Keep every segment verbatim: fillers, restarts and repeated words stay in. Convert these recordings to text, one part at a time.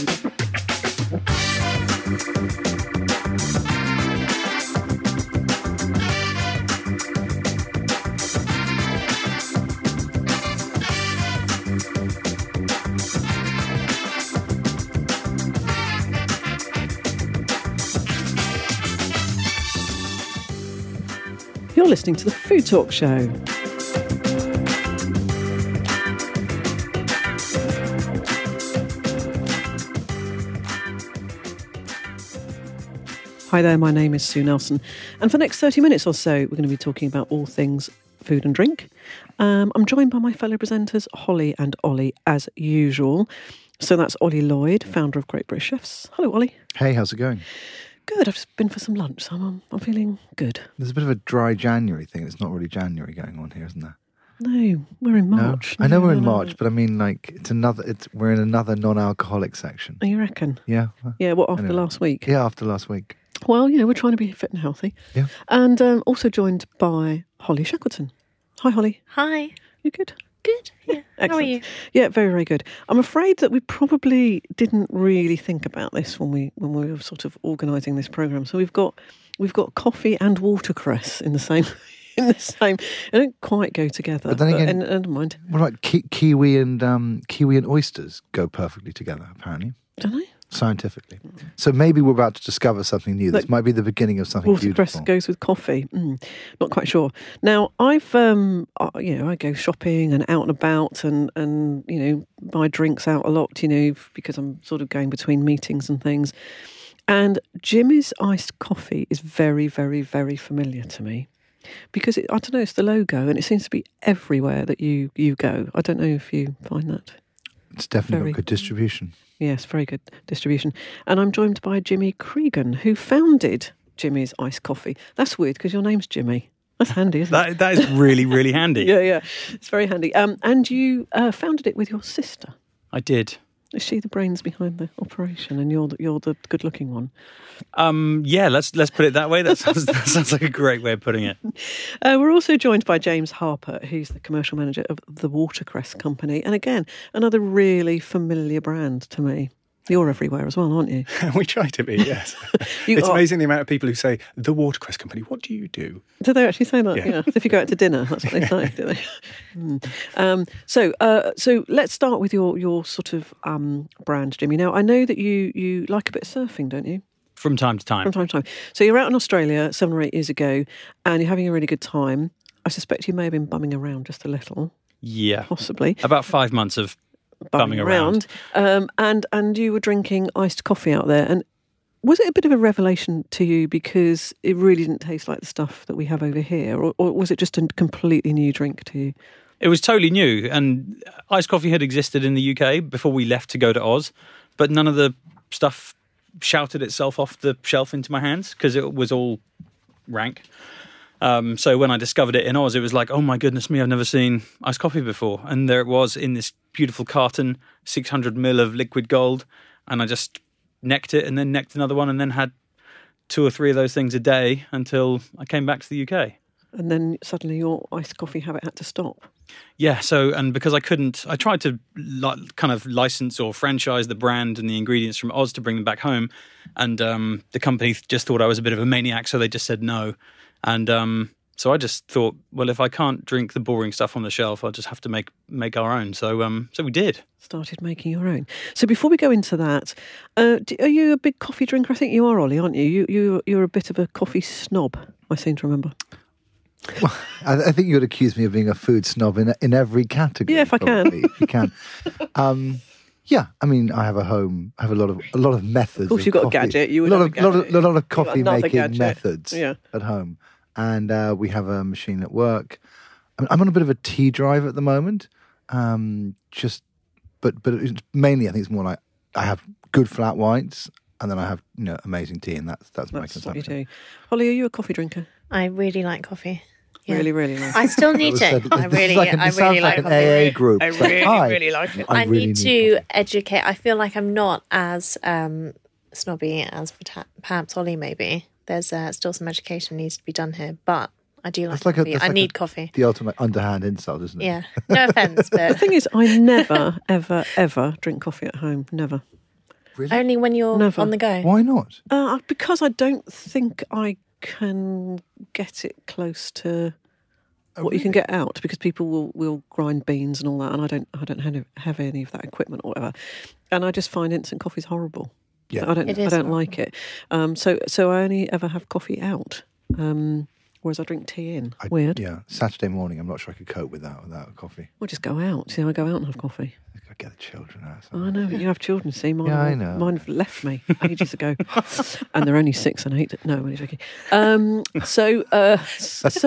You're listening to the Food Talk Show. Hi there, my name is Sue Nelson, and for the next thirty minutes or so, we're going to be talking about all things food and drink. Um, I'm joined by my fellow presenters, Holly and Ollie, as usual. So that's Ollie Lloyd, founder of Great British Chefs. Hello, Ollie. Hey, how's it going? Good. I've just been for some lunch, so I'm, I'm feeling good. There's a bit of a dry January thing. It's not really January going on here, isn't there? No, we're in March. No? I know no, we're in no, March, no. but I mean, like, it's another. It's we're in another non-alcoholic section. Oh, you reckon? Yeah. Yeah. What after Anyway. last week? Yeah, after last week. Well, you know, we're trying to be fit and healthy. Yeah. And um, also joined by Holly Shackleton. Hi, Holly. Hi. You good? Good. Yeah. How are Excellent. you? Yeah, very, very good. I'm afraid that we probably didn't really think about this when we when we were sort of organising this programme. So we've got we've got coffee and watercress in the same in the same. They don't quite go together. But then again- and, and never mind. Well, like ki- kiwi and um, kiwi and oysters go perfectly together, apparently, Don't they? scientifically. So maybe we're about to discover something new. This Like might be the beginning of something Watercress beautiful. goes with coffee. Mm, not quite sure. Now, I've, um, uh, you know, I go shopping and out and about and, and, you know, buy drinks out a lot, you know, because I'm sort of going between meetings and things. And Jimmy's iced coffee is very, very, very familiar to me because, it, I don't know, it's the logo and it seems to be everywhere that you, you go. I don't know if you find that. It's definitely Very- got good distribution. Yes, very good distribution. And I'm joined by Jimmy Cregan, who founded Jimmy's Iced Coffee. That's weird because your name's Jimmy. That's handy, isn't it? That that is really, really handy. Yeah, yeah. It's very handy. Um, and you uh, founded it with your sister. I did. Is she the brains behind the operation and you're the, you're the good-looking one? Um, yeah, let's let's put it that way. That sounds that sounds like a great way of putting it. Uh, we're also joined by James Harper, who's the commercial manager of the Watercress Company. And again, another really familiar brand to me. You're everywhere as well, aren't you? We try to be, yes. You It's are- amazing the amount of people who say, the Watercress Company, what do you do? Do they actually say that? Yeah. Yeah. If you go out to dinner, that's what they say, do they? Mm. Um, so, uh, so let's start with your your sort of um, brand, Jimmy. Now, I know that you you like a bit of surfing, don't you? From time to time. From time to time. So you're out in Australia seven or eight years ago, and you're having a really good time. I suspect you may have been bumming around just a little, Yeah. possibly. About five months of bumming bumming around. Um, and and you were drinking iced coffee out there. And was it a bit of a revelation to you because it really didn't taste like the stuff that we have over here, or, or was it just a completely new drink to you? It was totally new, and iced coffee had existed in the U K before we left to go to Oz, but none of the stuff shouted itself off the shelf into my hands because it was all rank. Um, so when I discovered it in Oz, it was like, oh my goodness me, I've never seen iced coffee before. And there it was in this beautiful carton, six hundred mil of liquid gold. And I just necked it and then necked another one and then had two or three of those things a day until I came back to the U K. And then suddenly your iced coffee habit had to stop. Yeah, so, and because I couldn't, I tried to li- kind of license or franchise the brand and the ingredients from Oz to bring them back home. And um, the company just thought I was a bit of a maniac, so they just said no. And um, so I just thought, well, if I can't drink the boring stuff on the shelf, I'll just have to make make our own. So um, so we did. Started making your own. So before we go into that, uh, do, are you a big coffee drinker? I think you are, Ollie, aren't you? You you you're a bit of a coffee snob, I seem to remember. Well, I, I think you would accuse me of being a food snob in in every category. Yeah, if I can. probably, if you can. Um, yeah, I mean, I have a home. I have a lot of a lot of methods. Of course, you've got a coffee. gadget, you would a lot have a of lot of, gadget. lot of You've got coffee another making gadget. methods Yeah. at home, and uh, we have a machine at work. I'm, I'm on a bit of a tea drive at the moment. Um, just, but but it's mainly, I think it's more like I have good flat whites, and then I have you know amazing tea, and that's that's, my That's what you consumption. do. Holly, are you a coffee drinker? I really like coffee. Yeah. Really, really like. I still need was to. said- I this is really, like an- I it sounds really like like an coffee. A A group. I It's like, really, "Hi, really like it. I I, really need need to coffee." educate. I feel like I'm not as um, snobby as perta- perhaps Ollie maybe. There's uh, still some education needs to be done here, but I do like That's like a- coffee. that's I like need a- coffee. The ultimate underhand insult, isn't it? Yeah. No offence, The but thing is, I never, ever, ever drink coffee at home. Never. Really? Only when you're Never. on the go. Why not? Uh, because I don't think I can get it close to what you can get out, because people will, will grind beans and all that, and I don't I don't have, have any of that equipment or whatever, and I just find instant coffee's horrible. Yeah. I don't It I is don't horrible. like it. Um, so so I only ever have coffee out, um, whereas I drink tea in. I- Weird. Yeah, Saturday morning, I'm not sure I could cope with that without a coffee. Or just go out. You know, I go out and have coffee. I've got to get the children out. I know, but you have children, see. Mine, Yeah, I know. Mine have left me ages ago. And they're only six and eight. No, I'm only joking. Um, so, uh, so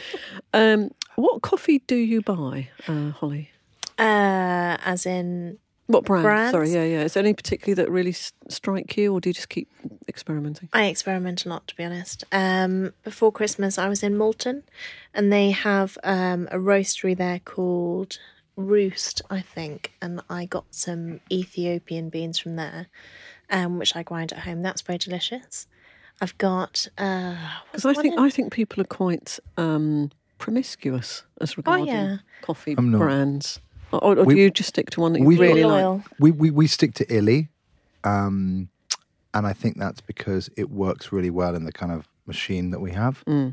um, what coffee do you buy, uh, Holly? Uh, as in, What brand? Brands? Sorry, yeah, yeah. Is there any particularly that really s- strike you, or do you just keep experimenting? I experiment a lot, to be honest. Um, before Christmas, I was in Malton, and they have um, a roastery there called Roost, I think, and I got some Ethiopian beans from there, um, which I grind at home. That's very delicious. I've got uh, Because I think I think people are quite um, promiscuous as regarding yeah. coffee I'm not. brands. Or, or We- do you just stick to one that you we- really like? loyal. We, we we stick to Illy, um, and I think that's because it works really well in the kind of machine that we have. Mm.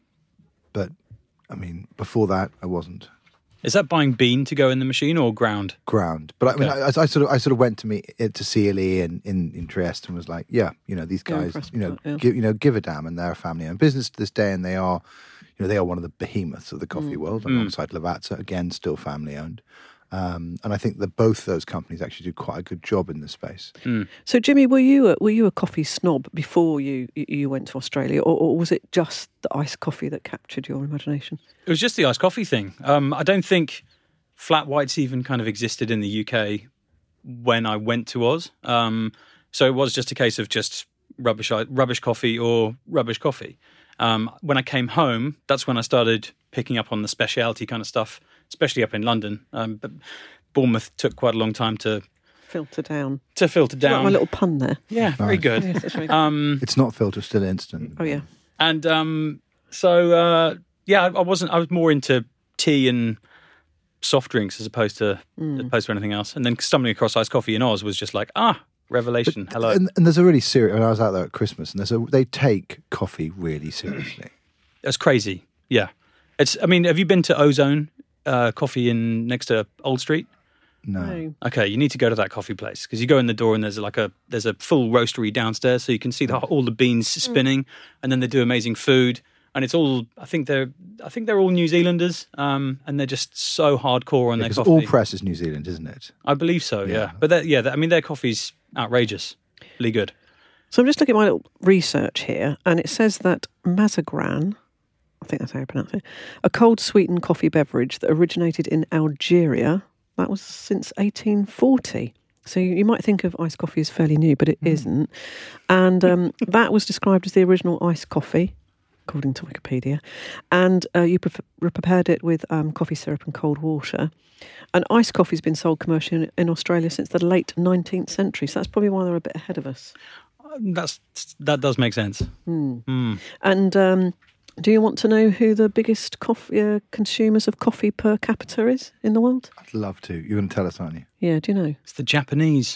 But I mean, before that, I wasn't Is that buying bean to go in the machine or ground? ground. But I mean, Okay. I, I sort of I sort of went to meet to see Illy in, in in Trieste and was like, yeah, you know, these You're guys, impressed you know, with that, yeah. give, you know, give a damn, and they're a family-owned business to this day, and they are, you know, they are one of the behemoths of the coffee world, alongside Lavazza, again, still family-owned. Um, and I think that both those companies actually do quite a good job in this space. So, Jimmy, were you a, were you a coffee snob before you you went to Australia, or, or was it just the iced coffee that captured your imagination? It was just the iced coffee thing. Um, I don't think flat whites even kind of existed in the U K when I went to Oz. Um, so it was just a case of just rubbish rubbish coffee or rubbish coffee. Um, when I came home, that's when I started picking up on the specialty kind of stuff, especially up in London. Um, but Bournemouth took quite a long time to Filter down. to filter Do you like down. my little pun there. Yeah, very good. Yes, that's very good. Um, It's not filter, still instant. Oh yeah. And um, so, uh, yeah, I I wasn't. I was more into tea and soft drinks as opposed to Mm. as opposed to anything else. And then stumbling across iced coffee in Oz was just like, ah, revelation. Hello. And, and there's a really serious. When I was out there at Christmas, and there's a they take coffee really seriously. That's crazy. Yeah, it's. I mean, have you been to Ozone uh, Coffee in next to Old Street? No, No. Okay, you need to go to that coffee place because you go in the door and there's like a there's a full roastery downstairs, so you can see the, all the beans spinning, and then they do amazing food. And it's all. I think they're. I think they're all New Zealanders, um, and they're just so hardcore on their because coffee. all press is New Zealand, isn't it? I believe so. Yeah, Yeah. but that, yeah, that, I mean, their coffee's outrageous, really good. So I'm just looking at my little research here, and it says that Mazagran, I think that's how you pronounce it, a cold sweetened coffee beverage that originated in Algeria. That was since eighteen forty. So you, you might think of iced coffee as fairly new, but it isn't. And um, that was described as the original iced coffee, according to Wikipedia. And uh, you pre- prepared it with um, coffee syrup and cold water. And iced coffee's been sold commercially in, in Australia since the late nineteenth century. So that's probably why they're a bit ahead of us. That's that does make sense. Mm. And um, do you want to know who the biggest coffee uh, consumers of coffee per capita is in the world? I'd love to. You're going to tell us, aren't you? Yeah, do you know? It's the Japanese.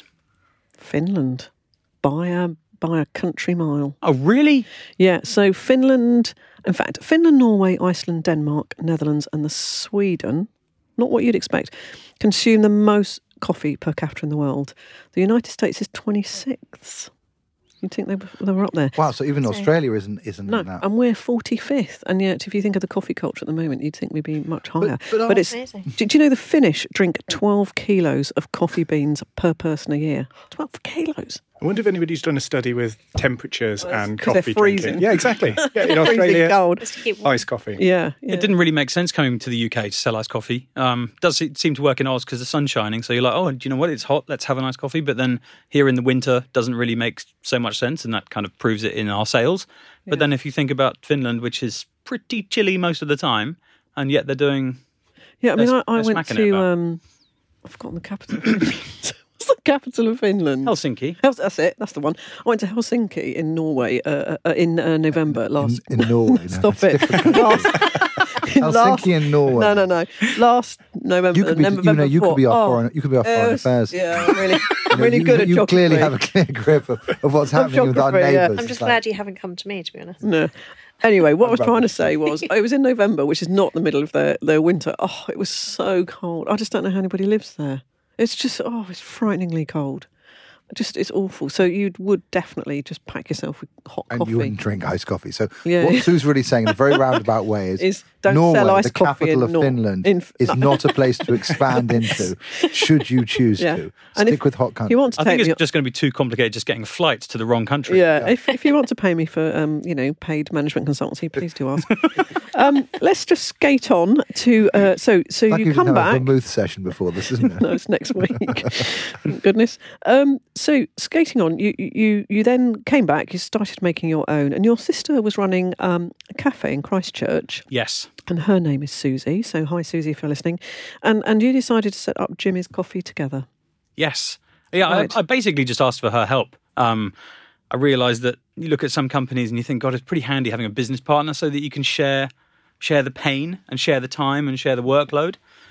Finland, by a by a country mile. Oh, really? Yeah, so Finland, in fact, Finland, Norway, Iceland, Denmark, Netherlands, and the Sweden, not what you'd expect, consume the most coffee per capita in the world. The United States is twenty-sixth. You'd think they were, they were up there. Wow. So even So- Australia isn't isn't No, that. and we're forty-fifth. And yet, if you think of the coffee culture at the moment, you'd think we'd be much higher. but But, are- it's. Amazing. Do, do you know the Finnish drink twelve kilos of coffee beans per person a year? twelve kilos. I wonder if anybody's done a study with temperatures and 'cause they're coffee freezing. drinking. Yeah, exactly. Yeah, in Freezing Australia, cold. Just to keep iced coffee. Yeah, yeah. It didn't really make sense coming to the U K to sell iced coffee. Um, does it seem to work in Oz because the sun's shining? So you're like, oh, do you know what? It's hot. Let's have a nice coffee. But then here in the winter doesn't really make so much sense, and that kind of proves it in our sales. But Yeah. then if you think about Finland, which is pretty chilly most of the time, and yet they're doing Yeah, I mean, They're- I, I they're went smacking it to. about. Um, I've forgotten the capital. Of Finland. What's the capital of Finland? Helsinki. Hels- That's it. That's the one. I went to Helsinki in Norway uh, uh, in uh, November last. in, in Norway. No, Stop that's it. different. last, Helsinki in Norway. No, no, no. Last November. You could be, November you know, you could be our before. foreign, you could be our Oh, foreign it was- affairs. Yeah, really. I'm really you, good at You clearly geography. have a clear grip of, of what's happening with our geography, yeah. neighbours. I'm It's just like- glad you haven't come to me, to be honest. No. Anyway, what I was trying to Rubbish. say was it was in November, which is not the middle of their, their winter. Oh, it was so cold. I just don't know how anybody lives there. It's just, oh, it's frighteningly cold. Just, it's awful. So you would definitely just pack yourself with hot And coffee. you wouldn't drink iced coffee. So Yeah. what Sue's really saying in a very roundabout way is, Is don't Norway, sell iced the coffee capital in of Nor- Finland, in- is not a place to expand into, should you choose Yeah. to. And Stick if with hot country. You want to I take think me it's just going to be too complicated just getting a flight to the wrong country. Yeah, If, if you want to pay me for, um, you know, paid management consultancy, please do ask. um, let's just skate on to. Uh, so, so like you you've come had back. a vermouth session before this, isn't it? No, it's next week. Thank goodness. Um, so skating on, you you you then came back. You started making your own, and your sister was running um, a cafe in Christchurch, Yes. and her name is Susie. So hi, Susie, if you're listening. And and you decided to set up Jimmy's Coffee together. Yes. Yeah, Right. I, I basically just asked for her help. Um, I realised that you look at some companies and you think, God, it's pretty handy having a business partner so that you can share share the pain and share the time and share the workload.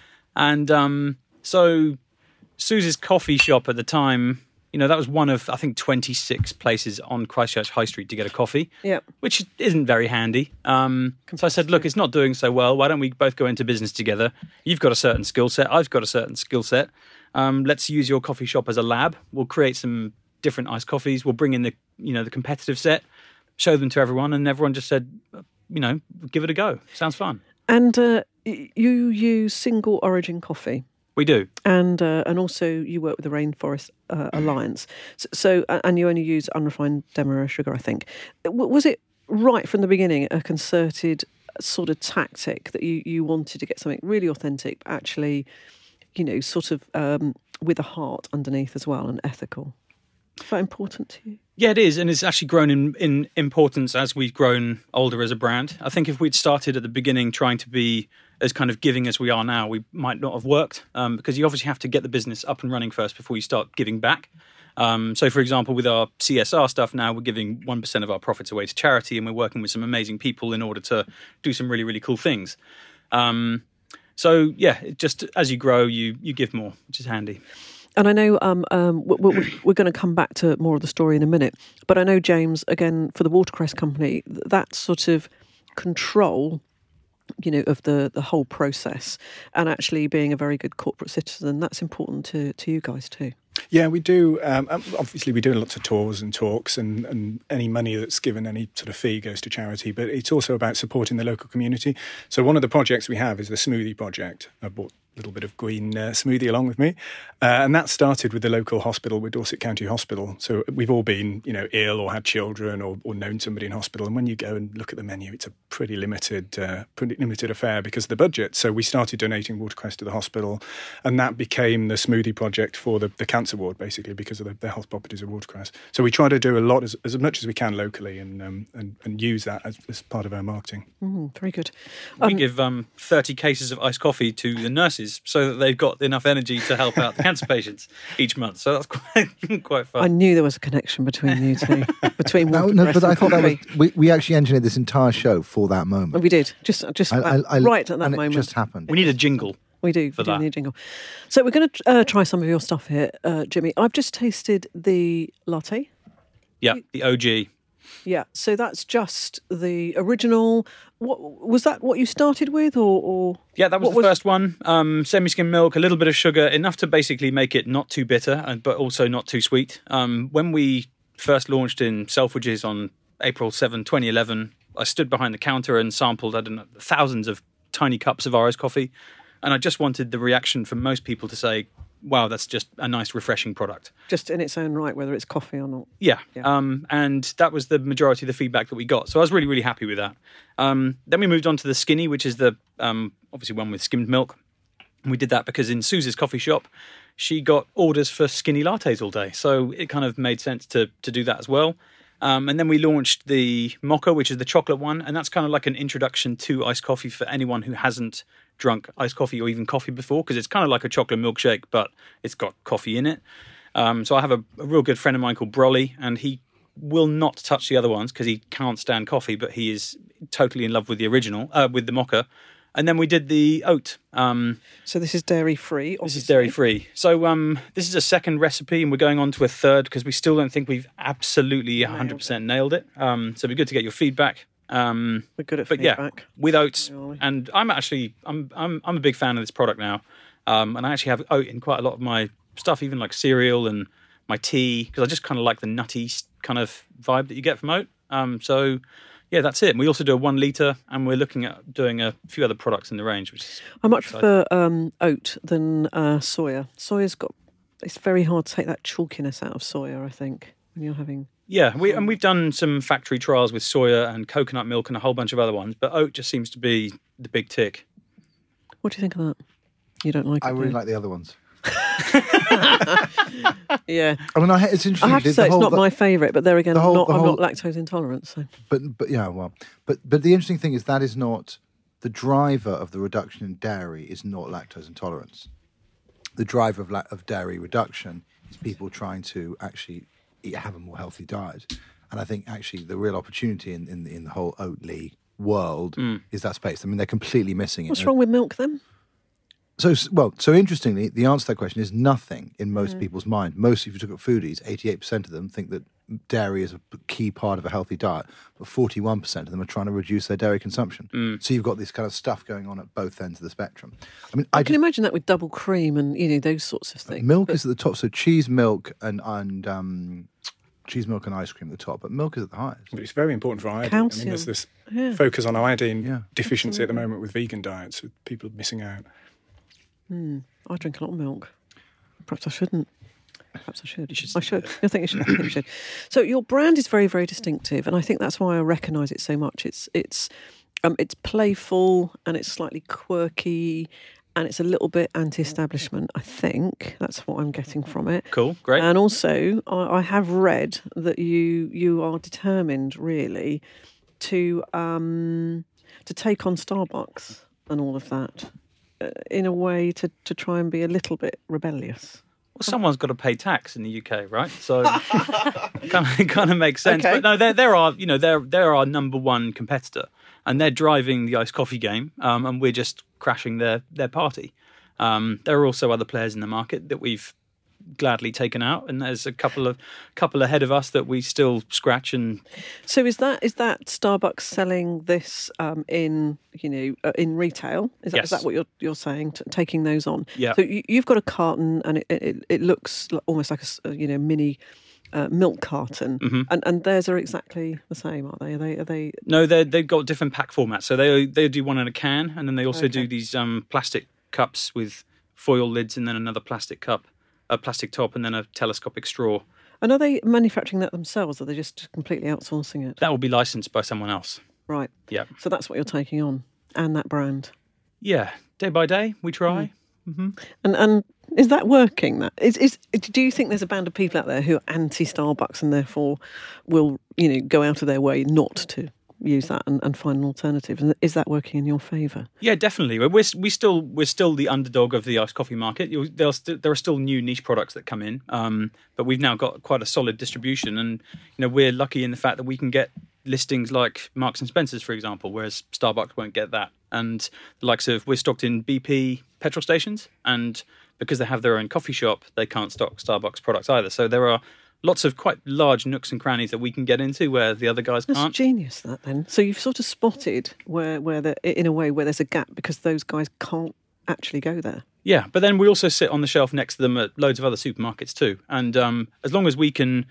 And um, so Susie's coffee shop at the time, you know, that was one of, I think, twenty-six places on Christchurch High Street to get a coffee, Yeah. which isn't very handy. Um, so I said, look, it's not doing so well. Why don't we both go into business together? You've got a certain skill set. I've got a certain skill set. Um, let's use your coffee shop as a lab. We'll create some different iced coffees. We'll bring in the, you know, the competitive set, show them to everyone. And everyone just said, you know, give it a go. Sounds fun. And uh, y- you use single origin coffee. We do. And uh, and also you work with the Rainforest uh, Alliance. So, so uh, and you only use unrefined Demerara sugar, I think. W- Was it right from the beginning a concerted sort of tactic that you, you wanted to get something really authentic, but actually, you know, sort of um, with a heart underneath as well and ethical? Is that important to you? Yeah, it is, and it's actually grown in, in importance as we've grown older as a brand. I think if we'd started at the beginning trying to be as kind of giving as we are now, we might not have worked, um, because you obviously have to get the business up and running first before you start giving back. Um, so, for example, with our C S R stuff now, we're giving one percent of our profits away to charity, and we're working with some amazing people in order to do some really, really cool things. Um, so, yeah, it just as you grow, you you give more, which is handy. And I know um, um, we're, we're going to come back to more of the story in a minute, but I know, James, again, for the Watercress Company, that sort of control, you know, of the, the whole process and actually being a very good corporate citizen, that's important to, to you guys too. Yeah, we do. Um, obviously, we do lots of tours and talks, and, and any money that's given, any sort of fee goes to charity. But it's also about supporting the local community. So one of the projects we have is the Smoothie Project. I bought a little bit of green uh, smoothie along with me. Uh, and that started with the local hospital, with Dorset County Hospital. So we've all been, you know, ill or had children or, or known somebody in hospital. And when you go and look at the menu, it's a pretty limited, uh, pretty limited affair because of the budget. So we started donating watercress to the hospital, and that became the Smoothie Project for the, the cancer ward, basically, because of the, the health properties of watercress. So we try to do a lot, as, as much as we can locally, and um, and, and use that as, as part of our marketing. Mm, very good. We Um, give um, thirty cases of iced coffee to the nurses so that they've got enough energy to help out the cancer patients each month. So that's quite quite I fun. knew there was a connection between you two, between No, Watercress no, but and I thought that was, coffee. we, we actually engineered this entire show for that moment. And we did, just just I- I- I- right at that and moment. it just happened. We need a jingle. We do, for we do that. need a jingle. So we're going to uh, try some of your stuff here, uh, Jimmy. I've just tasted the latte. Yeah, the O G. Yeah, so that's just the original. What was that? What you started with, or, or Yeah, that was what the first one. Um, semi-skim milk, a little bit of sugar, enough to basically make it not too bitter, and but also not too sweet. Um, when we first launched in Selfridges on April seventh, twenty eleven, I stood behind the counter and sampled, I don't know, thousands of tiny cups of R S coffee, and I just wanted the reaction from most people to say, wow, that's just a nice, refreshing product. just in its own right, whether it's coffee or not. Yeah, Yeah. Um, and that was the majority of the feedback that we got. So I was really, really happy with that. Um, then we moved on to the Skinny, which is the um, obviously one with skimmed milk. And we did that because in Suze's coffee shop, she got orders for skinny lattes all day. So it kind of made sense to to do that as well. Um, and then we launched the Mocha, which is the chocolate one. And that's kind of like an introduction to iced coffee for anyone who hasn't drunk iced coffee or even coffee before, because it's kind of like a chocolate milkshake, but it's got coffee in it. Um, so I have a, a real good friend of mine called Brolly, and he will not touch the other ones because he can't stand coffee, but he is totally in love with the original, uh, with the Mocha. And then we did the oat. Um, So this is dairy free. this is dairy free. So um, this is a second recipe, and we're going on to a third because we still don't think we've absolutely one hundred percent nailed it. Um, so it'd be good to get your feedback. Um, We're good at but yeah, feedback. with oats, Really. and I'm actually I'm I'm I'm a big fan of this product now, um, and I actually have oat in quite a lot of my stuff, even like cereal and my tea, because I just kind of like the nutty s- kind of vibe that you get from oat. Um, so yeah, that's it. And we also do a one litre, and we're looking at doing a few other products in the range, which is I much exciting. prefer um, oat than uh, soya. Soya's got. It's very hard to take that chalkiness out of soya, I think, when you're having. Yeah, we, and we've done some factory trials with soya and coconut milk and a whole bunch of other ones, but oat just seems to be the big tick. What do you think of that? You don't like I it? do really you? like the other ones. Yeah, I mean, I, it's interesting. I have to the say it's whole- not the- my favourite, but there again, the I'm, whole- not, the I'm whole- not lactose intolerant. So But but yeah, well, but but the interesting thing is that is not the driver of the reduction in dairy is not lactose intolerance. The driver of la- of dairy reduction is people trying to actually eat, have a more healthy diet, and I think actually the real opportunity in in, in the whole Oatly world is that space. I mean, they're completely missing it. what's wrong with milk then? So, well, so interestingly, the answer to that question is nothing in most people's mind. Most, if you look at foodies, eighty-eight percent of them think that dairy is a key part of a healthy diet, but forty-one percent of them are trying to reduce their dairy consumption. So you've got this kind of stuff going on at both ends of the spectrum. I mean, I, I can just, imagine that with double cream and you know those sorts of things. milk But is at the top. So cheese, milk, and and um, cheese, milk, and ice cream at the top, but milk is at the highest. But it's very important for iodine. I Calcium. mean, there's this Yeah. focus on iodine Yeah. deficiency at the moment with vegan diets, with people missing out. I drink a lot of milk. Perhaps I shouldn't. Perhaps I should. You should I should. I think you should. I think you should. So your brand is very, very distinctive, and I think that's why I recognise it so much. It's it's um, it's playful and it's slightly quirky, and it's a little bit anti-establishment. I think that's what I'm getting from it. Cool, great. And also, I, I have read that you you are determined, really, to um, to take on Starbucks and all of that uh, in a way to, to try and be a little bit rebellious. Well, someone's got to pay tax in the U K, right? So it kind of, it kind of makes sense. Okay. But no, they're, they're our, you know, they're they're our number one competitor, and they're driving the iced coffee game, um, and we're just crashing their their party. Um, there are also other players in the market that we've gladly taken out, and there's a couple of couple ahead of us that we still scratch. And So is that is that Starbucks selling this um, in you know uh, in retail? Is that, is Yes. that what you're you're saying? T- taking those on? Yeah. So you, you've got a carton, and it it, it looks like, almost like a s- a, you know mini uh, milk carton, Mm-hmm. and and theirs are exactly the same, are they? Are they? Are they? no, they they've got different pack formats. So they they do one in a can, and then they also Okay. do these um, plastic cups with foil lids, and then another plastic cup, a plastic top, and then a telescopic straw. And are they manufacturing that themselves, or are they just completely outsourcing it? That will be licensed by someone else. Right. Yeah. So that's what you're taking on, and that brand. Yeah, day by day we try. And and is that working? That is is. Do you think there's a band of people out there who are anti Starbucks and therefore will you know go out of their way not to use that and, and find an alternative? And is that working in your favour? Yeah, definitely. We're we still we're still the underdog of the iced coffee market. You'll, there's st- there are still new niche products that come in, um, but we've now got quite a solid distribution, and you know we're lucky in the fact that we can get listings like Marks and Spencers, for example, whereas Starbucks won't get that. And the likes of we're stocked in B P petrol stations, and because they have their own coffee shop, they can't stock Starbucks products either. So there are lots of quite large nooks and crannies that we can get into where the other guys That's can't. genius, that then. So you've sort of spotted where where there, in a way where there's a gap because those guys can't actually go there. Yeah, but then we also sit on the shelf next to them at loads of other supermarkets too. And um, as long as we can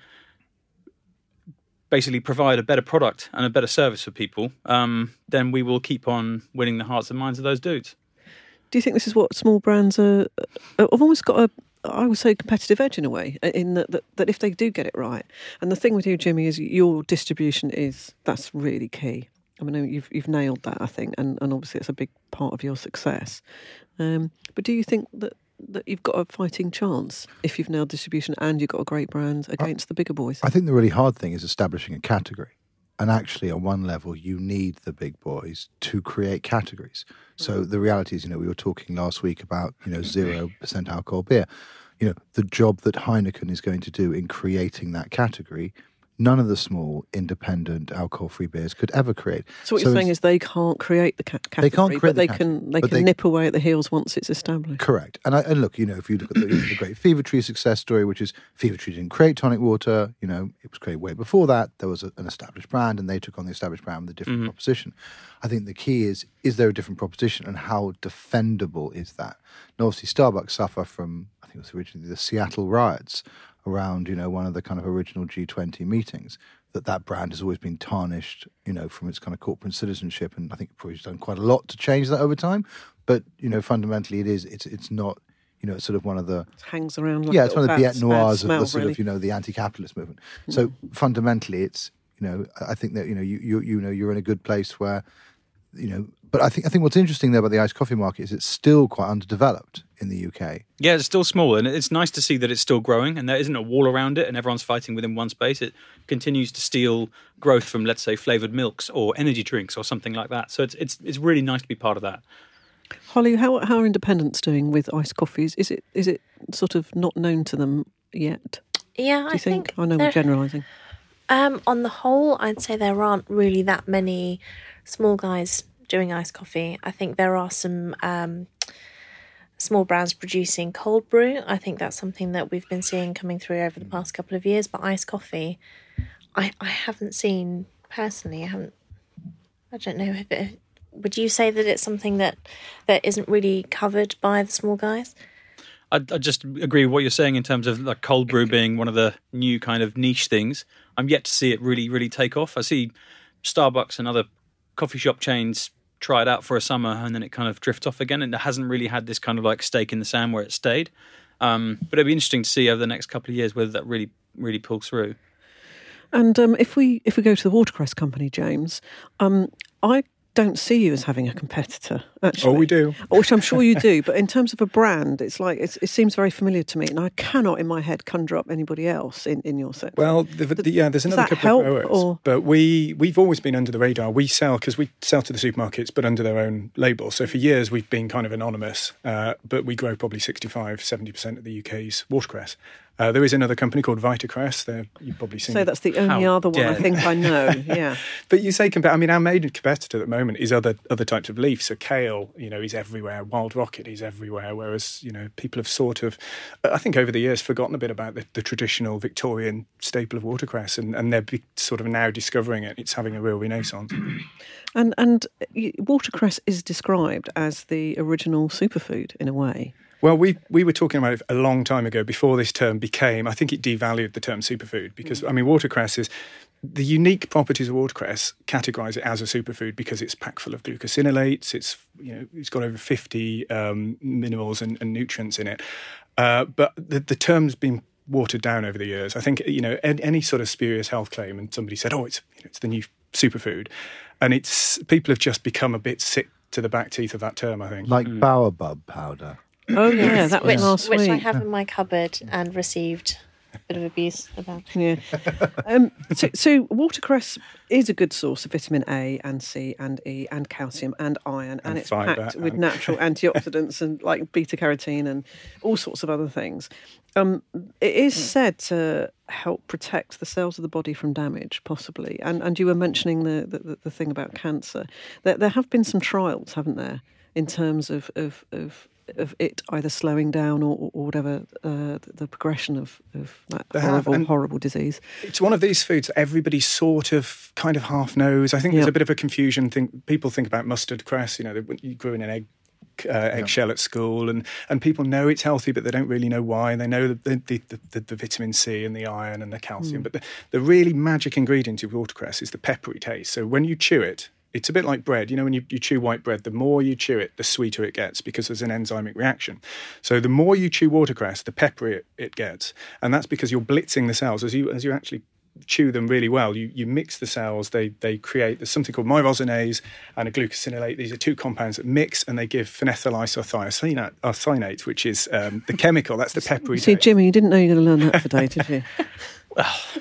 basically provide a better product and a better service for people, um, then we will keep on winning the hearts and minds of those dudes. Do you think this is what small brands are? Have almost got a, I would say, competitive edge in a way, in that, that that if they do get it right. And the thing with you, Jimmy, is your distribution is that's really key. I mean, you've you've nailed that, I think, and, and obviously it's a big part of your success. Um, but do you think that that you've got a fighting chance if you've nailed distribution and you've got a great brand against the bigger boys? I think the really hard thing is establishing a category. And actually, on one level, you need the big boys to create categories. So the reality is, you know, we were talking last week about, you know, zero percent alcohol beer. You know, the job that Heineken is going to do in creating that category none of the small independent alcohol-free beers could ever create. So what you're saying it's- is they can't create the ca- category, They can't create but the they category, can they but can they- nip away at the heels once it's established. Correct. And, I, and look, you know, if you look at the, the great Fever Tree success story, which is Fever Tree didn't create tonic water, you know, it was created way before that. There was a, an established brand and they took on the established brand with a different Mm-hmm. proposition. I think the key is, is there a different proposition and how defendable is that? Now, obviously, Starbucks suffer from, I think it was originally the Seattle riots around, you know, one of the kind of original G twenty meetings, that that brand has always been tarnished, you know, from its kind of corporate citizenship. And I think probably done quite a lot to change that over time. But, you know, fundamentally it is, it's it's not, you know, it's sort of one of the, It hangs around like yeah, a it's one of the little Biet bad- bad Noirs of smell, the sort really. of, you know, the anti-capitalist movement. So fundamentally it's, you know, I think that, you know, you, you, you know, you're in a good place where, you know, but I think I think what's interesting there about the iced coffee market is it's still quite underdeveloped in the U K. Yeah, it's still small, and it's nice to see that it's still growing, and there isn't a wall around it, and everyone's fighting within one space. It continues to steal growth from, let's say, flavoured milks or energy drinks or something like that. So it's it's it's really nice to be part of that. Holly, how how are independents doing with iced coffees? Is it is it sort of not known to them yet? Yeah, Do I you think? think I know we're there- generalising. Um, on the whole, I'd say there aren't really that many small guys doing iced coffee. I think there are some um, small brands producing cold brew. I think that's something that we've been seeing coming through over the past couple of years. But iced coffee, I, I haven't seen personally. I haven't. I don't know if it. Would you say that it's something that that isn't really covered by the small guys? I, I just agree with what you're saying in terms of like cold brew being one of the new kind of niche things. I'm yet to see it really, really take off. I see Starbucks and other coffee shop chains try it out for a summer and then it kind of drifts off again, and it hasn't really had this kind of like stake in the sand where it stayed. Um, but it'd be interesting to see over the next couple of years whether that really, really pulls through. And um, if we if we go to the Watercress Company, James, um, I don't see you as having a competitor. Actually, Oh, we do. which I'm sure you do. But in terms of a brand, it's like it's, it seems very familiar to me, and I cannot in my head conjure up anybody else in, in your sector. Well, the, the, yeah, there's Does another that couple help, of growers, or- but we we've always been under the radar. We sell because we sell to the supermarkets, but under their own label. So for years we've been kind of anonymous, uh, but we grow probably sixty-five, seventy percent of the U K's watercress. Uh, there is another company called Vitacress. They're, you've probably seen. So that's the only How other one I dare think I know. Yeah. But you say compare. I mean, our main competitor at the moment is other other types of leaf. So kale, you know, is everywhere. Wild rocket is everywhere. Whereas, you know, people have sort of, I think, over the years, forgotten a bit about the, the traditional Victorian staple of watercress, and and they're be, sort of now discovering it. It's having a real renaissance. And and y- watercress is described as the original superfood in a way. Well, we we were talking about it a long time ago before this term became, I think it devalued the term superfood because, I mean, watercress is, the unique properties of watercress categorise it as a superfood because it's packed full of glucosinolates, it's, you know, it's got over fifty um, minerals and, and nutrients in it. Uh, but the, the term's been watered down over the years. I think, you know, any, any sort of spurious health claim and somebody said, oh, it's, you know, it's the new superfood. And it's, people have just become a bit sick to the back teeth of that term, I think. Like baobab powder. Oh yeah, that was which, last which week. I have in my cupboard and received a bit of abuse about. Yeah. Um, so, so watercress is a good source of vitamin A and C and E and calcium and iron, and, And it's fibre packed with and- natural antioxidants and like beta carotene and all sorts of other things. Um, it is said to help protect the cells of the body from damage, possibly. And and you were mentioning the the, the thing about cancer. There, there have been some trials, haven't there, in terms of of, of of it either slowing down or, or whatever uh, the progression of, of that They have, horrible, and- horrible disease. It's one of these foods that everybody sort of kind of half knows. I think there's Yeah. a bit of a confusion. Think people think about mustard cress. You know, that you grew in an egg uh, eggshell at school, and, and people know it's healthy, but they don't really know why. They know the the, the, the, the vitamin C and the iron and the calcium, Mm. but the, the really magic ingredient of watercress is the peppery taste. So when you chew it, it's a bit like bread. You know, when you, you chew white bread, the more you chew it, the sweeter it gets because there's an enzymic reaction. So the more you chew watercress, the pepperier it, it gets. And that's because you're blitzing the cells. As you as you actually chew them really well, you, you mix the cells, they they create, there's something called myrosinase and a glucosinolate. These are two compounds that mix and they give phenethyl isothiocyanate, which is um, the chemical, that's the peppery See, taste. Jimmy, you didn't know you were going to learn that today, did you?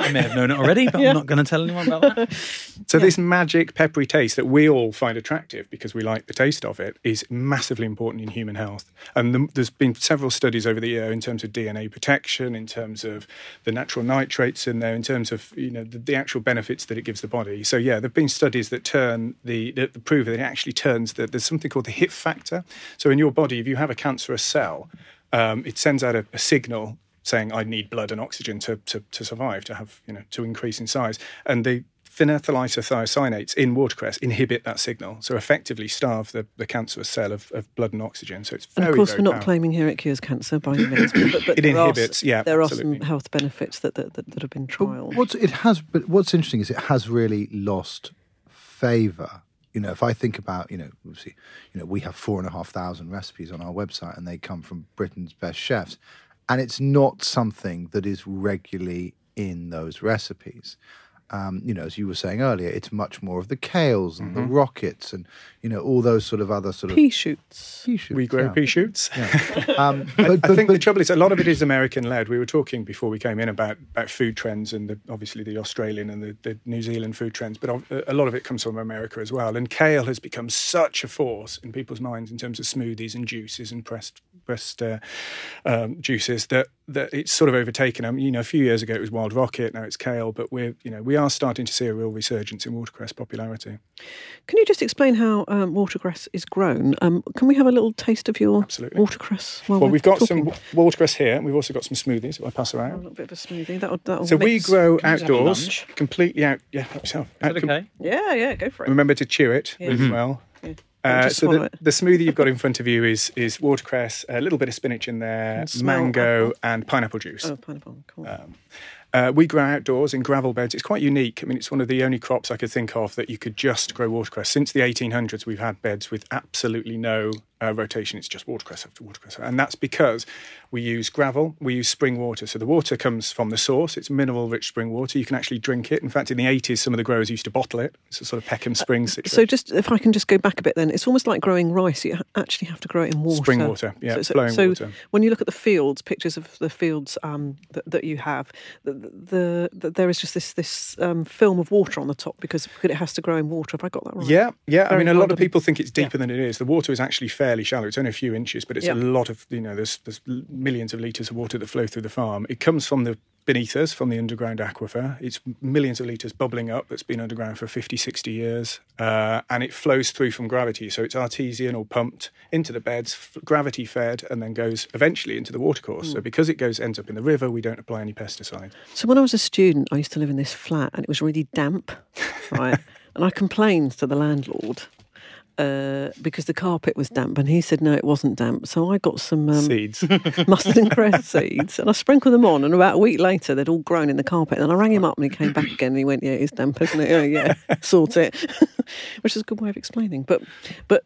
I may have known it already, but Yeah. I'm not going to tell anyone about that. So this magic peppery taste that we all find attractive because we like the taste of it is massively important in human health. And the, there's been several studies over the year in terms of D N A protection, in terms of the natural nitrates in there, in terms of you know the, the actual benefits that it gives the body. So yeah, there've been studies that turn the that prove that it actually turns the, there's something called the H I F factor. So in your body, if you have a cancerous cell, um, it sends out a, a signal saying I need blood and oxygen to, to to survive, to have you know to increase in size, and the phenethyl-isothiocyanates in watercress inhibit that signal, so effectively starve the, the cancerous cell of, of blood and oxygen. So it's very, And of course, very we're not powerful. claiming here it cures cancer by any means, but, but It there are inhibits, s- yeah, there absolutely. are some health benefits that that, that, that have been But trialled. what's it has? But what's interesting is it has really lost favour. You know, if I think about, you know, obviously, you know, we have four and a half thousand recipes on our website, and they come from Britain's best chefs, and it's not something that is regularly in those recipes. Um, you know, as you were saying earlier, it's much more of the kales and the rockets, and you know, all those sort of other sort of Pea shoots. pea shoots, We grow yeah. pea shoots. Um, I, but, I but- think the but- trouble is a lot of it is American-led. We were talking before we came in about, about food trends and the, obviously the Australian and the, the New Zealand food trends, but a lot of it comes from America as well. And kale has become such a force in people's minds in terms of smoothies and juices and pressed pressed uh, um, juices that that it's sort of overtaken. I mean, you know, a few years ago it was wild rocket, now it's kale, but we're you know we are starting to see a real resurgence in watercress popularity. Can you just explain how um, watercress is grown? Um, can we have a little taste of your Absolutely. watercess? While Well, we're we've got talking? some watercress here, and we've also got some smoothies that I pass A around. little bit of a smoothie. That'll, that'll So we mix. grow Can we have a outdoors, lunch? completely out. Yeah, help yourself. Is Out- that okay? Yeah, yeah, go for it. Remember to chew it Yeah. really well. Yeah. Uh, Just so swallow the, it. the smoothie you've got in front of you is is watercress, a little bit of spinach in there, And smell mango, apple. and pineapple juice. Oh, pineapple. Cool. Um, uh, we grow outdoors in gravel beds. It's quite unique. I mean, it's one of the only crops I could think of that you could just grow watercress. Since the eighteen hundreds, we've had beds with absolutely no uh, rotation. It's just watercress after watercress. And that's because we use gravel, we use spring water. So the water comes from the source. It's mineral-rich spring water. You can actually drink it. In fact, in the eighties, some of the growers used to bottle it. It's a sort of Peckham Springs situation. So just if I can just go back a bit, then it's almost like growing rice. You ha- actually have to grow it in water. Spring water, yeah, So, so, flowing so water. when you look at the fields, pictures of the fields um, that, that you have, the, the, the, there is just this this um, film of water on the top because, because it has to grow in water. Have I got that right? Yeah, yeah. I Very mean, a lot kind of of- people think it's yeah. deeper than it is. The water is actually fairly shallow. It's only a few inches, but it's Yeah. a lot of, you know, there's, there's millions of litres of water that flow through the farm. It comes from the beneath us, from the underground aquifer. It's millions of litres bubbling up that's been underground for fifty, sixty years. Uh, and it flows through from gravity. So it's artesian or pumped into the beds, f- gravity fed, and then goes eventually into the watercourse. Hmm. So because it goes ends up in the river, we don't apply any pesticides. So when I was a student, I used to live in this flat and it was really damp, right? And I complained to the landlord uh, because the carpet was damp, and he said no, it wasn't damp. So I got some um, Seeds. mustard and cress seeds, and I sprinkled them on. And about a week later, they'd all grown in the carpet. And I rang him up, and he came back again, and he went, "Yeah, it's damp, isn't it? Oh, yeah, sort it," which is a good way of explaining. But but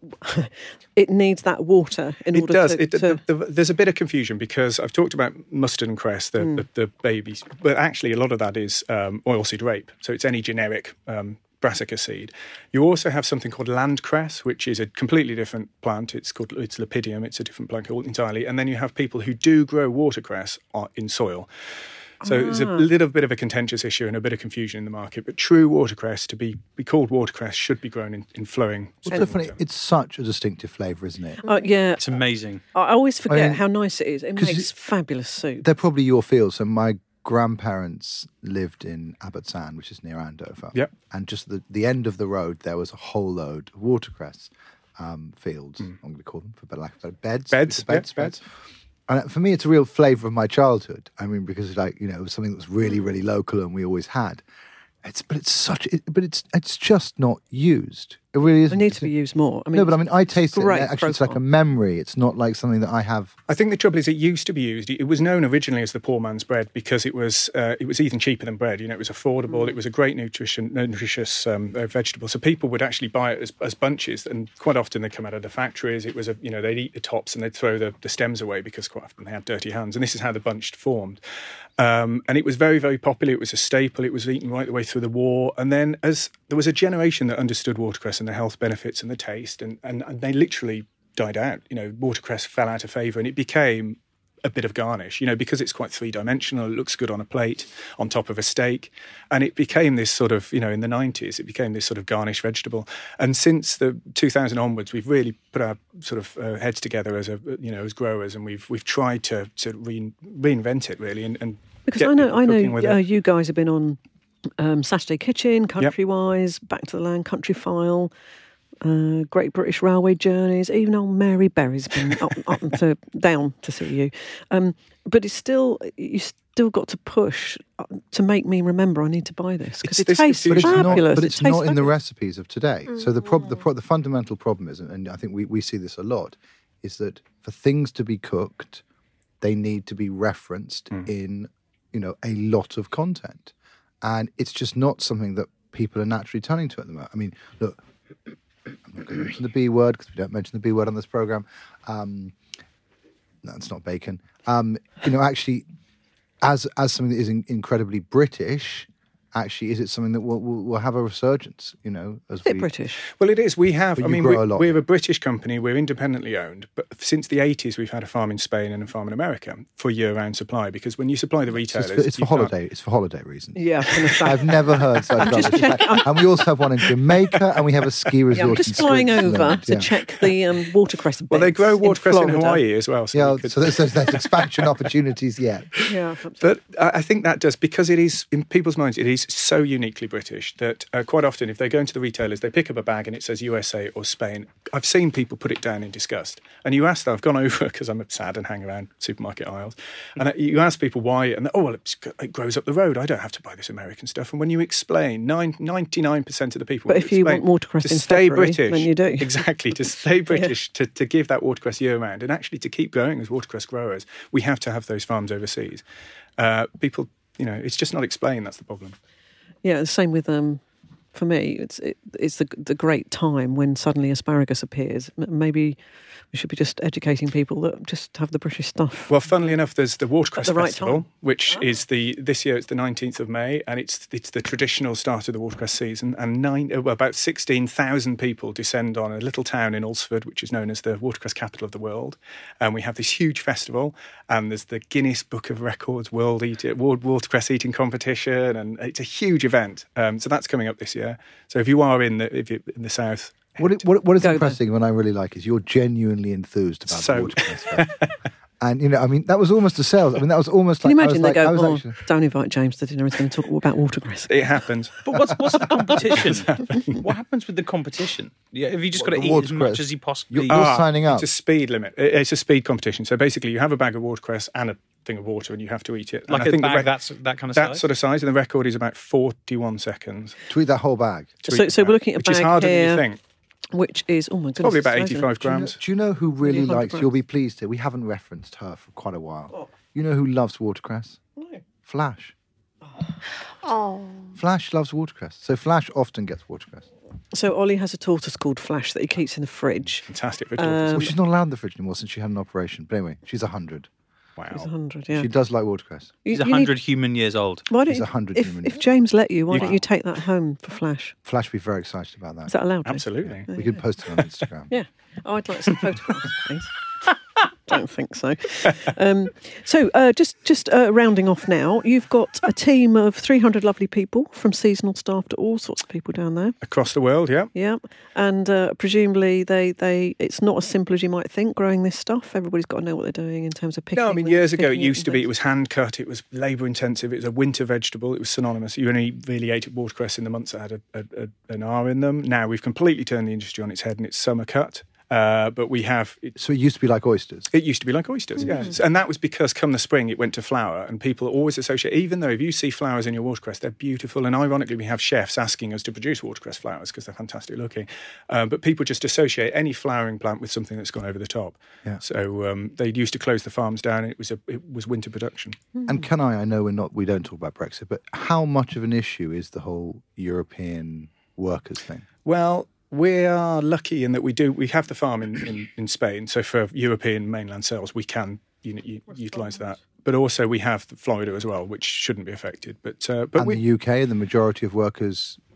it needs that water in It order does. to. It, to the, the, there's a bit of confusion because I've talked about mustard and cress, the, Hmm. the, the babies, but actually a lot of that is um, oilseed rape. So it's any generic um, brassica seed. You also have something called land cress, which is a completely different plant. It's called it's lepidium. It's a different plant entirely. And then you have people who do grow watercress uh, in soil. So it's a Ah. little bit of a contentious issue and a bit of confusion in the market. But true watercress, to be, be called watercress, should be grown in, in flowing. What's so funny? It's such a distinctive flavour, isn't it? uh, yeah, It's amazing. I always forget I mean, how nice it is. It 'cause makes you- fabulous soup. They're probably your field. So my grandparents lived in Abbotsand, which is near Andover. Yep. And just the, the end of the road, there was a whole load of watercress um, fields. I'm going to call them, for better lack of better, beds. Beds, beds, yeah, beds. And for me, it's a real flavour of my childhood. I mean, because like you know, it was something that was really, really local, and we always had. It's but it's such, it, but it's it's just not used. It really It isn't. needs It's- to be used more. I mean, no, but I mean, I taste it. and great Actually, it's like a profile. memory. It's not like something that I have. I think the trouble is it used to be used. It was known originally as the poor man's bread because it was uh, it was even cheaper than bread. You know, it was affordable. It was a great nutrition nutritious um, uh, vegetable. So people would actually buy it as, as bunches, and quite often they come out of the factories. It was a you know they'd eat the tops and they'd throw the, the stems away because quite often they had dirty hands. And this is how the bunch formed. Um, and it was very very popular. It was a staple. It was eaten right the way through the war. And then as there was a generation that understood watercress and the health benefits and the taste, and, and, and they literally died out. You know, watercress fell out of favour, and it became a bit of garnish, you know, because it's quite three-dimensional. It looks good on a plate, on top of a steak. And it became this sort of, you know, in the nineties, it became this sort of garnish vegetable. And since the two thousand onwards, we've really put our sort of uh, heads together as a, you know, as growers, and we've we've tried to to re- reinvent it really, and, and because get I know people I cooking with know uh, it. you guys have been on um, Saturday Kitchen, Countrywise, Back to the Land, Country File. Uh, Great British Railway Journeys, even old Mary Berry's been up, up to down to see you. Um, but it's still, you still got to push to make me remember I need to buy this because it this tastes confusion. But it's fabulous. not, but It it's tastes not in the fabulous. recipes of today. So the prob- the, pro- the fundamental problem is, and I think we, we see this a lot, is that for things to be cooked, they need to be referenced in, you know, a lot of content, and it's just not something that people are naturally turning to at the moment. I mean, look. I'm not going to mention the B word because we don't mention the B word on this program. Um, no, it's not bacon. Um, you know, actually, as as something that is in, incredibly British, actually, is it something that will, will, will have a resurgence? You know, as Is it we, British? Well, it is. We have. But I you mean, grow we, a lot. we're a British company. We're independently owned. But since the eighties, we've had a farm in Spain and a farm in America for year-round supply. Because when you supply the So retailers, it's for, it's for you can't- holiday. It's for holiday reasons. Yeah, I was gonna say. I've never heard such rubbish. just checking. And we also have one in Jamaica, and we have a ski resort. Yeah, I'm just in flying Switzerland. over to Yeah. check the um, watercress beds Well, they grow watercress in, Florida. Hawaii as well. So Yeah, we could- so there's, there's, there's expansion opportunities yet. Yeah, absolutely. But I I think that does, because it is, in people's minds, it is so uniquely British that uh, quite often if they go into the retailers, they pick up a bag and it says U S A or Spain. I've seen people put it down in disgust. And you ask them, I've gone over because I'm sad and hang around supermarket aisles. And you ask people why, and they, oh, well, it's, it grows up the road. I don't have to buy this American stuff. And when you explain, nine, ninety-nine percent of the people... But when if you explain, want watercress to in stay February, British, then you do. Exactly, to stay British, to, to give that watercress year-round, and actually to keep growing as watercress growers, we have to have those farms overseas. Uh, people, you know, it's just not explained, that's the problem. Yeah, the same with um, for me. It's it, it's the the great time when suddenly asparagus appears. M- Maybe we should be just educating people that just have the British stuff. Well, funnily enough, there's the Watercress At the right Festival, time. which is the this year it's the nineteenth of May, and it's it's the traditional start of the watercress season. And nine, well, about sixteen thousand people descend on a little town in Ulsford, which is known as the watercress capital of the world. And we have this huge festival, and there's the Guinness Book of Records World Eat World Watercress Eating Competition, and it's a huge event. Um, so that's coming up this year. So if you are in the if you're in the south. What, it, what, what is Go impressive and I really like is you're genuinely enthused about So- the watercress fest. And, you know, I mean, that was almost a sales. I mean, that was almost Can you like... I imagine was they like, I go, was oh, actually, don't invite James to dinner, he's going to talk all about watercress. It happens. But what's what's the competition? What happens with the competition? Yeah, have you just What, got to the eat as watercress? much as you possibly? You're- you're signing up. It's a speed limit. It- It's a speed competition. So basically, you have a bag of watercress and a thing of water, and you have to eat it. And like I a think the bag rec- that's that kind of that size. sort of size, and the record is about forty-one seconds. to eat that whole bag. to So- eat so the we're bag, looking at a which is bag harder here. than you think. Which is, oh my goodness. Probably about it's loads of- eighty-five Do you, know, grams. do you know who really Nearly one hundred likes... You'll grams. be pleased here. We haven't referenced her for quite a while. Oh. You know who loves watercress? Flash. Oh, Flash loves watercress. So Flash often gets watercress. So Ollie has a tortoise called Flash that he keeps in the fridge. Fantastic for tortoise. Um, Well, she's not allowed in the fridge anymore since she had an operation. But anyway, she's one hundred. Wow. He's one hundred, yeah. She does like watercress. You- He's you a need- hundred human years old. Why don't He's you, one hundred if, human if years. James let you, why You- don't you take that home for Flash? Flash would be very excited about that. Is that allowed? Lee? Absolutely. We could post it on Instagram. Yeah. Oh, I'd like some photographs, please. Don't think so. Um, so, uh, just just uh, rounding off now, you've got a team of three hundred lovely people, from seasonal staff to all sorts of people down there. Across the world, yeah. Yeah, and uh, presumably they, they it's not as simple as you might think growing this stuff. Everybody's got to know what they're doing in terms of picking. No, I mean, the- years ago it picking used to and be, it things. was hand cut, it was labour intensive, it was a winter vegetable, it was synonymous. You only really ate watercress in the months that had a, a, a, an R in them. Now we've completely turned the industry on its head and it's summer cut. Uh, but we have, it, So it used to be like oysters. it used to be like oysters, yes. And that was because come the spring it went to flower, and people always associate, even though if you see flowers in your watercress, they're beautiful. And ironically, we have chefs asking us to produce watercress flowers because they're fantastic looking. Um, but people just associate any flowering plant with something that's gone over the top. Yeah. So um, they used to close the farms down. And it was a, it was winter production. And can I, I know we're not, we don't talk about Brexit, but how much of an issue is the whole European workers thing? Well, we are lucky in that we do we have the farm in, in, in Spain, so for European mainland sales we can you know, u- utilise that. But also we have Florida as well, which shouldn't be affected. But uh, but and we, the U K, the majority of workers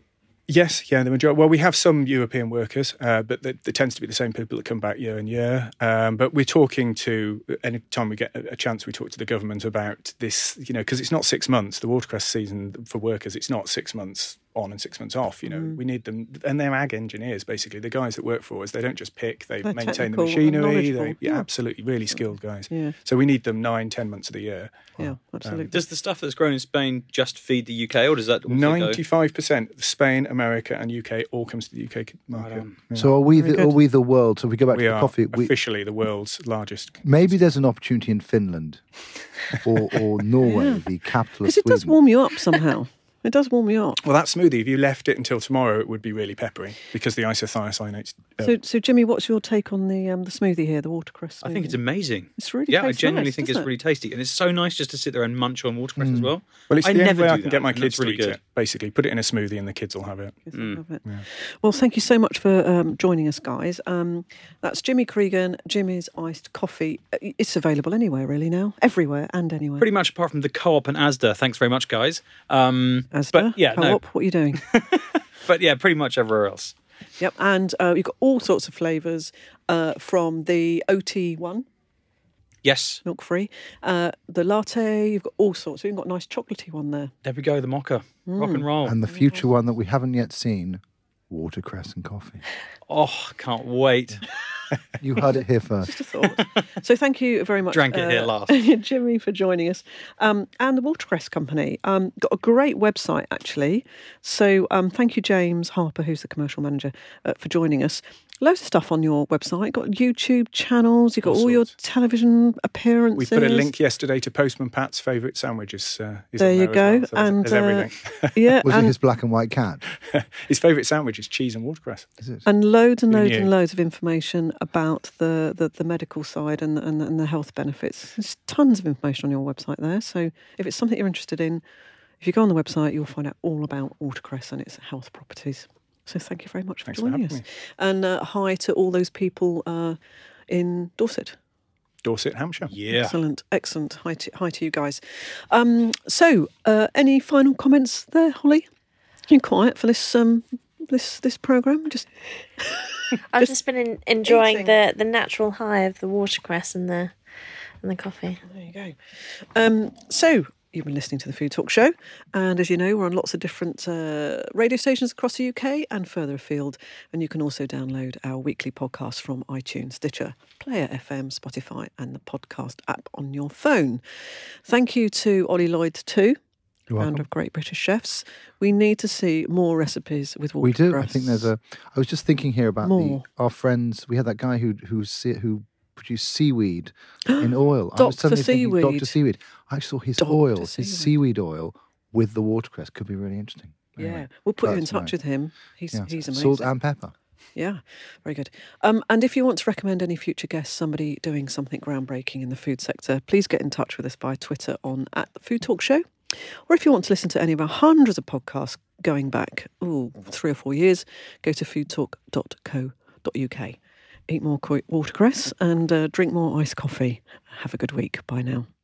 Yes, yeah, the majority. Well, we have some European workers, uh, but there, there tends to be the same people that come back year and year. Um, but we're talking to, any time we get a, a chance, we talk to the government about this, you know, because it's not six months. The watercress season for workers, it's not six months on and six months off. You know, mm. we need them, and they're ag engineers, basically. The guys that work for us, they don't just pick, they they're maintain the machinery. They're yeah, yeah. absolutely really skilled guys. Yeah. So we need them nine, ten months of the year. Yeah, absolutely. Um, does the stuff that's grown in Spain just feed the U K, or does that also ninety-five percent of Spain, America and U K all comes to the U K market. Um, yeah. So are we Very the, good. are we the world? So if we go back We to the are coffee. We, officially the world's largest. maybe there's an opportunity in Finland or, or Norway, Yeah. the capital of Because it does Sweden. warm you up somehow. It does warm you up. Well, that smoothie, if you left it until tomorrow, it would be really peppery because the isothiocyanates. Uh, So, so Jimmy, what's your take on the um, the smoothie here, the watercress? I think it's smoothie? amazing. It's really yeah, I tastes genuinely nice, think it's doesn't it? really tasty, and it's so nice just to sit there and munch on watercress as well. well, it's I the only never way do I can that, get my and kids that's really to eat good. it. Basically, put it in a smoothie and the kids will have it. Yes, I Mm. love it. Well, thank you so much for um, joining us, guys. Um, that's Jimmy Cregan, Jimmy's Iced Coffee. It's available anywhere, really, now. Everywhere and anywhere. Pretty much apart from the Co-op and Asda. Thanks very much, guys. Um, Asda, but yeah, no, Co-op, what are you doing? but yeah, pretty much everywhere else. Yep, and uh, you've got all sorts of flavours uh, from the O T one, Yes, milk free, uh, the latte. You've got all sorts. You've got a nice chocolatey one there. there we go. The mocha, rock and roll. And the future one that we haven't yet seen, watercress and coffee. Oh, can't wait. You heard it here first. Just a thought. So thank you very much, Drank it here last. Jimmy, for joining us, um, and the Watercress Company. Um, got a great website actually. So um, thank you, James Harper, who's the commercial manager, uh, for joining us. Loads of stuff on your website. You've got YouTube channels. You've got all, All your sorts. television appearances. We put a link yesterday to Postman Pat's favourite sandwiches. Uh, is There on you there as go. well. So there's- And there's uh, everything. yeah, Was it and, his black and white cat? His favourite sandwich is cheese and watercress. Is it? and loads and Who loads knew? and loads of information about the, the, the medical side and, and and the health benefits. There's tons of information on your website there. So if it's something you're interested in, if you go on the website, you'll find out all about watercress and its health properties. So thank you very much for Thanks for joining us. having me. And uh, hi to all those people uh, in Dorset. Dorset, Hampshire. Yeah. Excellent, excellent. Hi to, hi to you guys. Um, so, uh, any final comments there, Holly? You quiet for this um, this this program? Just I've just been in, enjoying eating. the, the natural high of the watercress and the and the coffee. there you go. Um, so. You've been listening to the Food Talk Show, and as you know, we're on lots of different uh, radio stations across the U K and further afield. And you can also download our weekly podcast from iTunes, Stitcher, Player F M, Spotify, and the podcast app on your phone. Thank you to Ollie Lloyd too, You're founder welcome. of Great British Chefs. We need to see more recipes with We watercress. do. I think there's a. I was just thinking here about More. the, our friends. We had that guy who who se- who produced seaweed in oil. I was Doctor suddenly thinking, Seaweed. Doctor Seaweed. I actually saw his Doctor oil, his Seaweed. seaweed oil with the watercress could be really interesting. Yeah, Anyway, we'll put you in that's touch nice. with him. He's yeah. he's amazing. Salt and pepper. Yeah, very good. Um, and if you want to recommend any future guests, somebody doing something groundbreaking in the food sector, please get in touch with us via Twitter on at the Food Talk Show. Or if you want to listen to any of our hundreds of podcasts going back, ooh, three or four years, go to foodtalk dot co dot uk. Eat more co- watercress and uh, drink more iced coffee. Have a good week. Bye now.